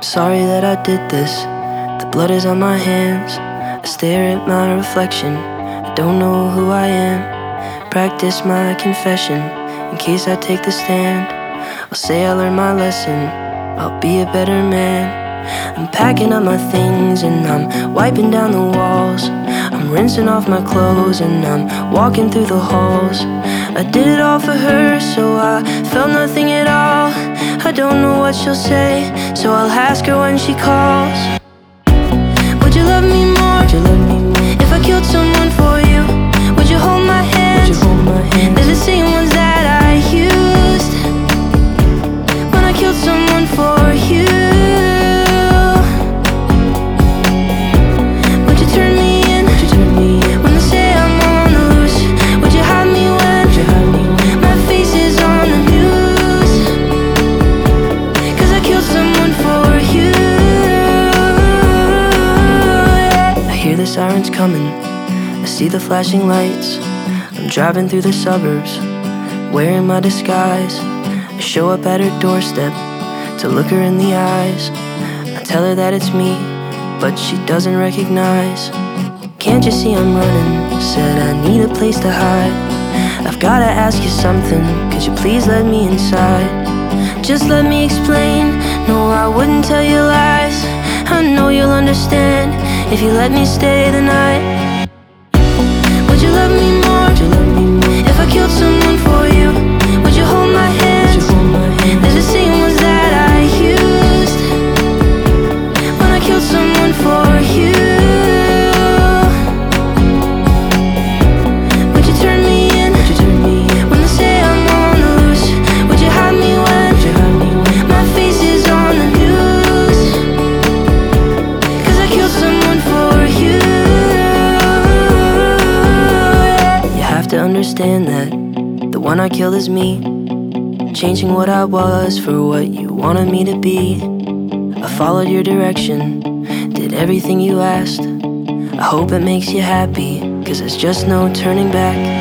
Sorry that I did this. The blood is on my hands. I stare at my reflection. I don't know who I am. Practice my confession in case I take the stand. I'll say I learned my lesson. I'll be a better man. I'm packing up my things and I'm wiping down the walls. I'm rinsing off my clothes and I'm walking through the halls. I did it all for her, so I felt nothing at all. I don't know what she'll say, so I'll ask her when she calls. Would you love me more? If I killed someone for you? Would you hold my hands? They're the same ones that I used when I killed someone for you. Would you turn me in when they say I'm on the loose? Would you hide me when my face is on the news? 'Cause I killed someone for you. I hear the sirens coming, I see the flashing lights. I'm driving through the suburbs, wearing my disguise. I show up at her doorstep to look her in the eyes. I tell her that it's me, but she doesn't recognize. Can't you see I'm running? Said I need a place to hide. I've gotta ask you something, could you please let me inside? Just let me explain, no I wouldn't tell you lies. I know you'll understand if you let me stay the night. Would you love me more? If I killed someone for you? Would you hold my hands? They're the same ones that I used when I killed someone for you. Would you turn me in when they say I'm on the loose? Would you hide me when my face is on the news? 'Cause I killed someone for you. You have to understand that the one I killed is me, changing what I was for what you wanted me to be. I followed your direction, did everything you asked. I hope it makes you happy, 'cause there's just no turning back.